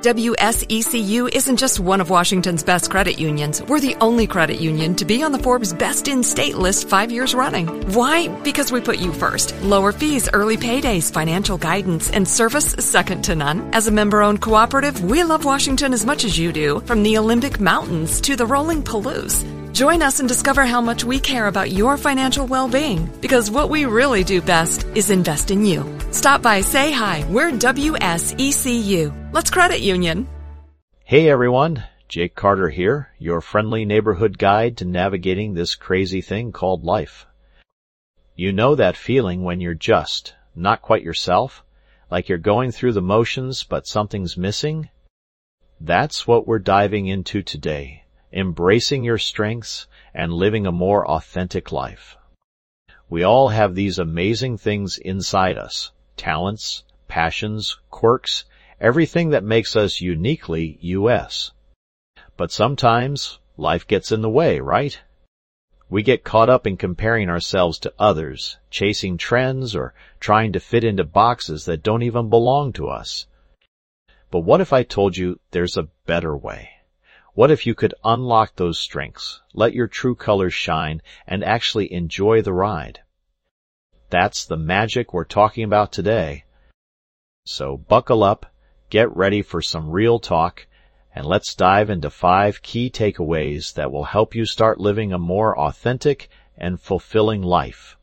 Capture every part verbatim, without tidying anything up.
W S E C U isn't just one of Washington's best credit unions. We're the only credit union to be on the Forbes Best in State list five years running. Why? Because we put you first. Lower fees, early paydays, financial guidance, and service second to none. As a member-owned cooperative, we love Washington as much as you do, from the Olympic Mountains to the rolling Palouse. Join us and discover how much we care about your financial well-being, because what we really do best is invest in you. Stop by, say hi. We're W S E C U. Let's credit union. Hey everyone, Jake Carter here, your friendly neighborhood guide to navigating this crazy thing called life. You know that feeling when you're just not quite yourself, like you're going through the motions but something's missing? That's what we're diving into today. Embracing your strengths and living a more authentic life. We all have these amazing things inside us, talents, passions, quirks, everything that makes us uniquely U S. But sometimes life gets in the way, right? We get caught up in comparing ourselves to others, chasing trends, or trying to fit into boxes that don't even belong to us. But what if I told you there's a better way? What if you could unlock those strengths, let your true colors shine, and actually enjoy the ride? That's the magic we're talking about today. So buckle up, get ready for some real talk, and let's dive into five key takeaways that will help you start living a more authentic and fulfilling life.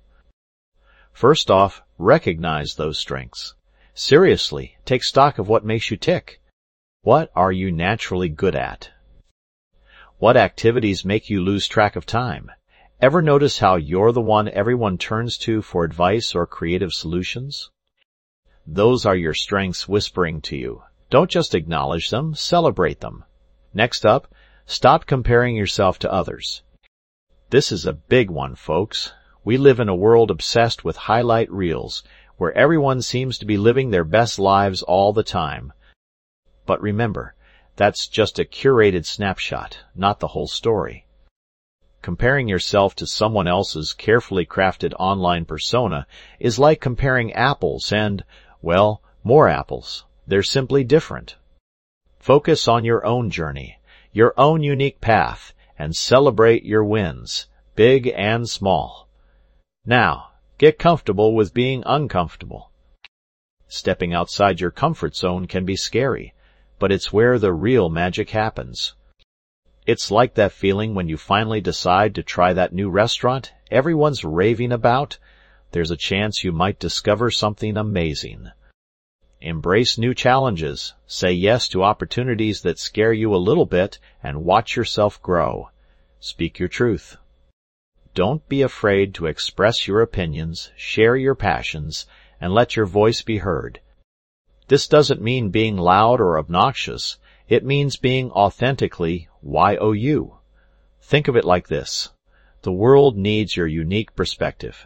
First off, recognize those strengths. Seriously, take stock of what makes you tick. What are you naturally good at? What activities make you lose track of time? Ever notice how you're the one everyone turns to for advice or creative solutions? Those are your strengths whispering to you. Don't just acknowledge them, celebrate them. Next up, stop comparing yourself to others. This is a big one, folks. We live in a world obsessed with highlight reels, where everyone seems to be living their best lives all the time. But remember, that's just a curated snapshot, not the whole story. Comparing yourself to someone else's carefully crafted online persona is like comparing apples and, well, more apples. They're simply different. Focus on your own journey, your own unique path, and celebrate your wins, big and small. Now, get comfortable with being uncomfortable. Stepping outside your comfort zone can be scary, but it's where the real magic happens. It's like that feeling when you finally decide to try that new restaurant everyone's raving about. There's a chance you might discover something amazing. Embrace new challenges, say yes to opportunities that scare you a little bit, and watch yourself grow. Speak your truth. Don't be afraid to express your opinions, share your passions, and let your voice be heard. This doesn't mean being loud or obnoxious. It means being authentically Y O U. Think of it like this. The world needs your unique perspective.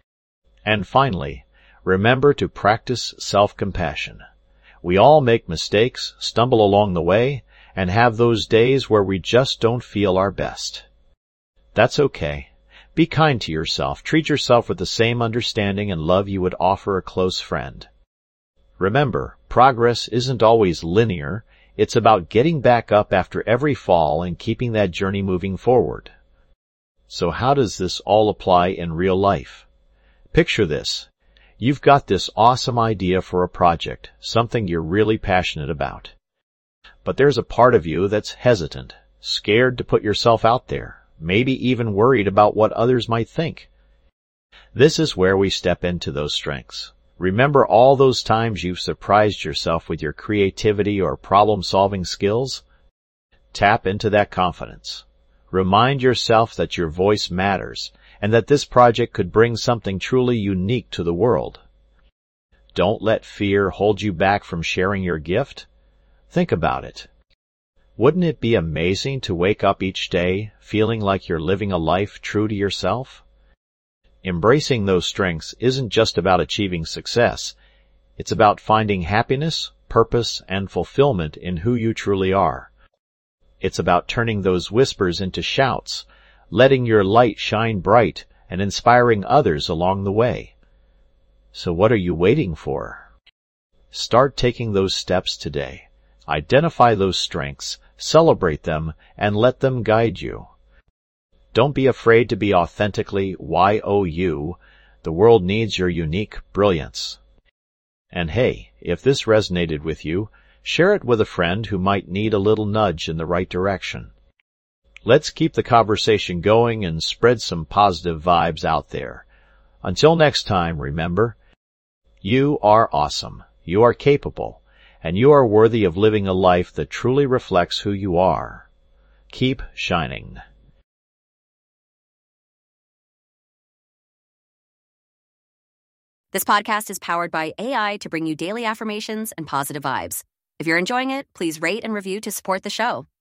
And finally, remember to practice self-compassion. We all make mistakes, stumble along the way, and have those days where we just don't feel our best. That's okay. Be kind to yourself. Treat yourself with the same understanding and love you would offer a close friend. Remember, progress isn't always linear. It's about getting back up after every fall and keeping that journey moving forward. So how does this all apply in real life? Picture this. You've got this awesome idea for a project, something you're really passionate about. But there's a part of you that's hesitant, scared to put yourself out there, maybe even worried about what others might think. This is where we step into those strengths. Remember all those times you've surprised yourself with your creativity or problem-solving skills? Tap into that confidence. Remind yourself that your voice matters, and that this project could bring something truly unique to the world. Don't let fear hold you back from sharing your gift. Think about it. Wouldn't it be amazing to wake up each day feeling like you're living a life true to yourself? Embracing those strengths isn't just about achieving success. It's about finding happiness, purpose, and fulfillment in who you truly are. It's about turning those whispers into shouts, letting your light shine bright, and inspiring others along the way. So what are you waiting for? Start taking those steps today. Identify those strengths, celebrate them, and let them guide you. Don't be afraid to be authentically Y O U. The world needs your unique brilliance. And hey, if this resonated with you, share it with a friend who might need a little nudge in the right direction. Let's keep the conversation going and spread some positive vibes out there. Until next time, remember, you are awesome, you are capable, and you are worthy of living a life that truly reflects who you are. Keep shining. This podcast is powered by A I to bring you daily affirmations and positive vibes. If you're enjoying it, please rate and review to support the show.